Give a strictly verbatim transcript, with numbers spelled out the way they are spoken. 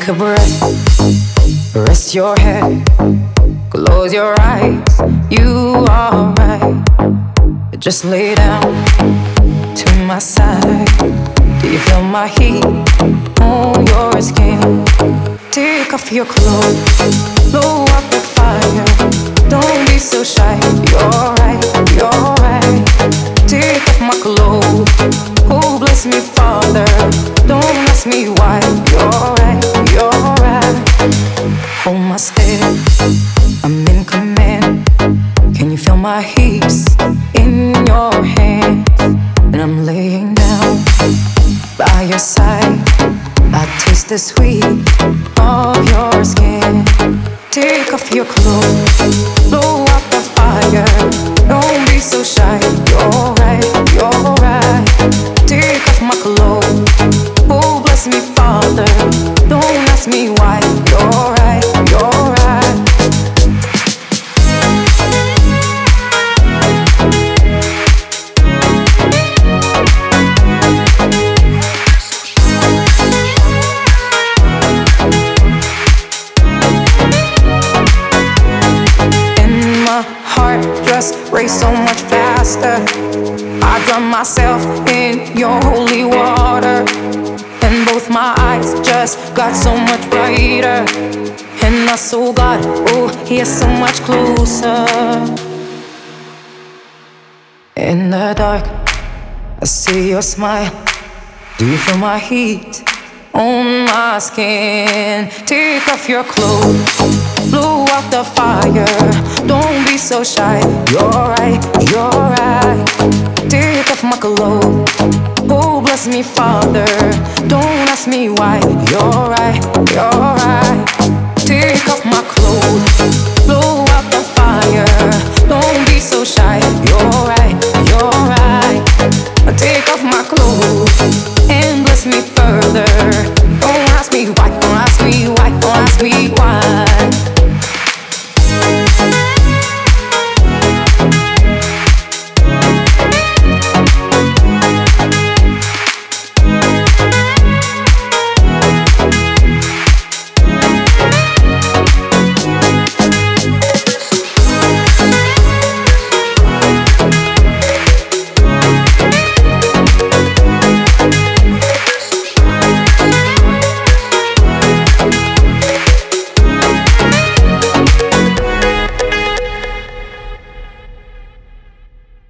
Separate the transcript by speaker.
Speaker 1: Take a breath, rest your head, close your eyes, you are right. Just lay down to my side. Do you feel my heat on your skin? Take off your clothes, blow up the fire. Don't be so shy, you're right, you're right. Take off my clothes, oh bless me Father. Don't ask me why, you're right, you're right. Hold my step, I'm in command. Can you feel my hips in your hands? And I'm laying down by your side. I taste the sweet of your skin. Take off your clothes, blow out the fire. Don't be so shy, you're right, you're right. Take off my clothes, oh bless me Father. Don't ask me why, you're right, you're right. Just race so much faster. I drown myself in your holy water, and both my eyes just got so much brighter. And my soul got, oh, here so much closer. In the dark, I see your smile. Do you feel my heat on my skin? Take off your clothes, blow out the fire. Don't be so shy, you're right, you're right. Take off my clothes, oh bless me Father. Don't ask me why, you're right, you're right. Take off my